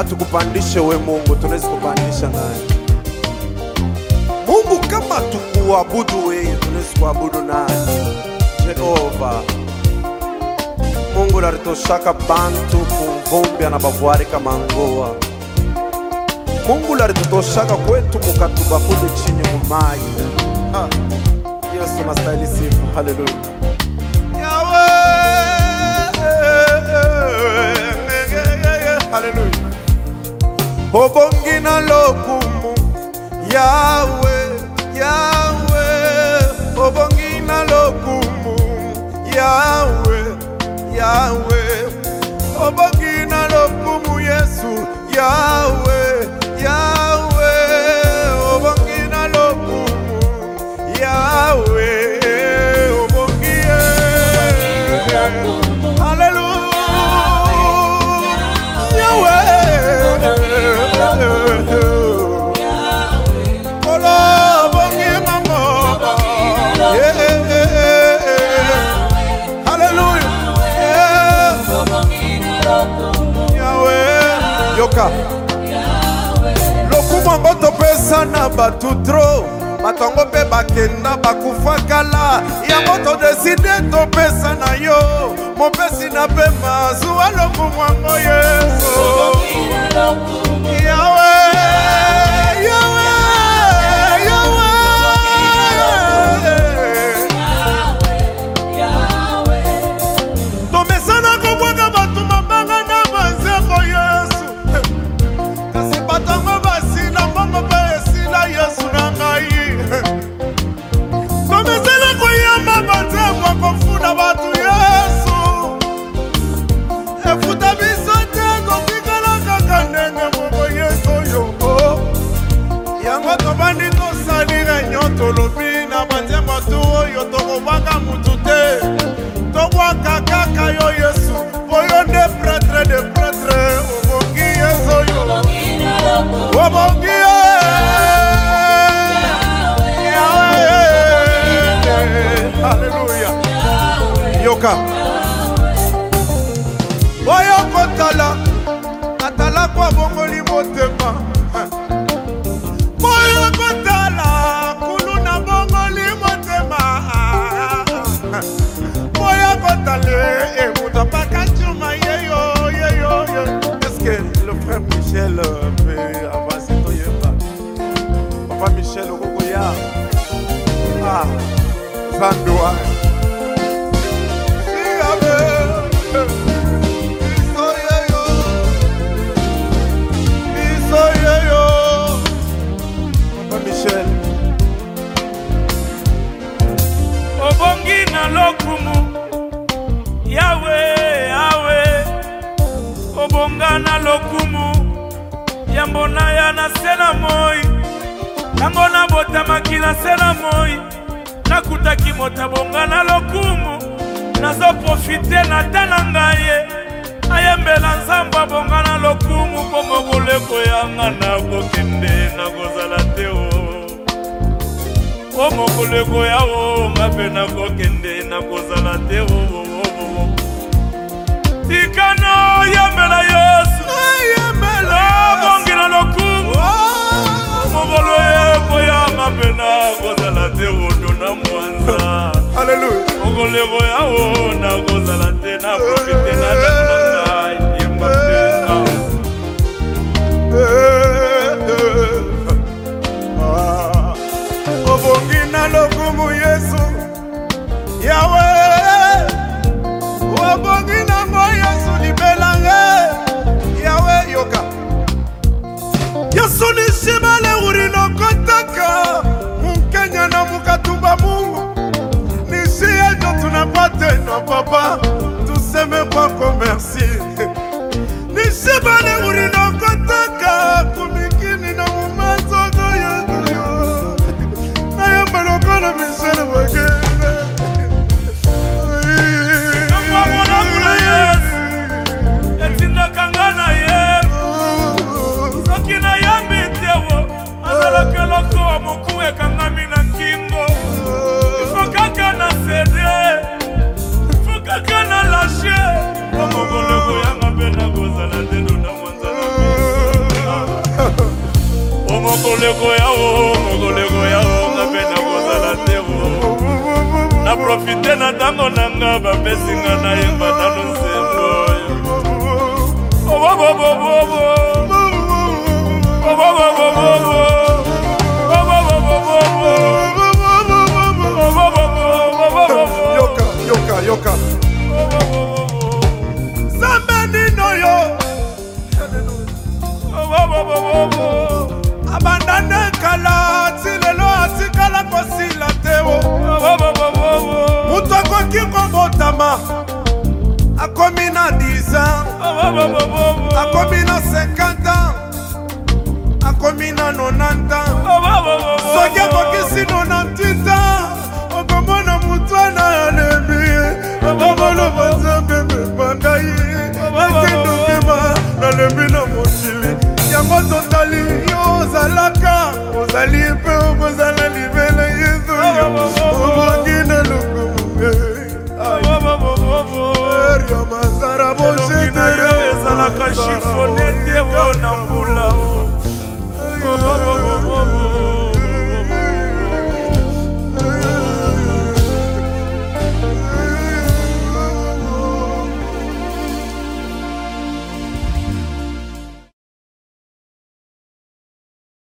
tukupandishe we Mungu, tunaweza kupandisha naye Mungu. Kama tukuabudu wewe, tunaweza kuabudu naye Jehova. Mungu laritoshaka bantu kumvumbi anabavwari kama ngoa. Mungu laritoshaka kwetu mukatubakude chini mumai. Yesu nastahili sifa. Haleluya. Haleluya. Obongi na lokumu Yahweh, Yahweh. Obongi na lokumu Yahweh, Yahweh. Obongi na lokumu Yesu Yahweh, Yahweh. Obongi na lokumu Yahweh. Obongi Hallelujah. Yahweh. Yoka lokumu ango topesa na batu tro batongo pe bakenda bakufakala yango todeside topesa na yo mopesi na pema zuwa lokumu ango Yesu Yahweh, Yahweh, Yahweh. Tomesana kubwaga batu mabanga na banzeko Yesu kasi batango basila mbongo pe esila Yesu na ngai. Tomesana kuyamba banzeko kofuna batu Yesu efuta biso tengo kikala kaka ndenge moko Yesu yoko yango tobandi tosalire nyoto lobi na banzembo tu oyo tokobaka mutu te tobwaka kaka yo Yesu oyo nde pretre de pretre obongi Yesu yo obongi Haleluya. Yoka oyo kotala atala kwa bongoli motema oyo kotala kuluna bongoli motema oyo kotale emuta pakachuma yeyo yeyo. Est-ce que le frère Michel peut avancer toyeba Papa Michel Ogogoya Zandoa Obongi na lokumu Yahweh, Yahweh. Obonga na lokumu Yambona ya na sena moi Nangona botamaki na sena moi Nakutaki motabonga na lokumu Nazo profite na tanangaye Ayembela nzamba bonga na lokumu Pongo koleko yanga na kokende na kozala teo Omokoleko yao ngape na kokende na kozala te Tikana yambela Yesu yambela bongi na lokumu Omokoleko yao ngape na kozala te na mwanza Haleluya. Omokoleko yao na kozala te na profite na tananga yembapesa Obongi na lokumu Yesu Yahweh. Obongi na mo Yesu libelange Yahweh. Yoka Yesu nishimale urino kotaka Mukenya na mukatumba Mungu Nishie jo tunapate no papa Tuseme kwako merci Nishimale urino kotaka Kumikini na mumazogo yetu Malokona Michel Bagene Namwamona kula Yesu Etinda kangana Yesu Sokina yambi tewo Azala keloko wa mukuwe kangami na kimbo Ifokaka na sede Ifokaka na lashe Omogoleko yanga bena gozala tendo na mwanzala mokoleko yao nga mpe nakozala te na profite na ntango na nga bapesinga na yemba nano nzembo yoka Zambendino yo abandane kala tilelo atikala kosila teo mutu akoki kobotama akomi na 10 ans akomi na 50 ans akomi na 90 ans soki akokisi 98 ans okomona mutu ana alembi ababoloba nzambe mebangai ekendokima nalembi na mokili yango totali yo ozalaka ozali mpe okozala libela yesu obongi na lokumu ya mazara bojeteye ezalaka shifone te na mbula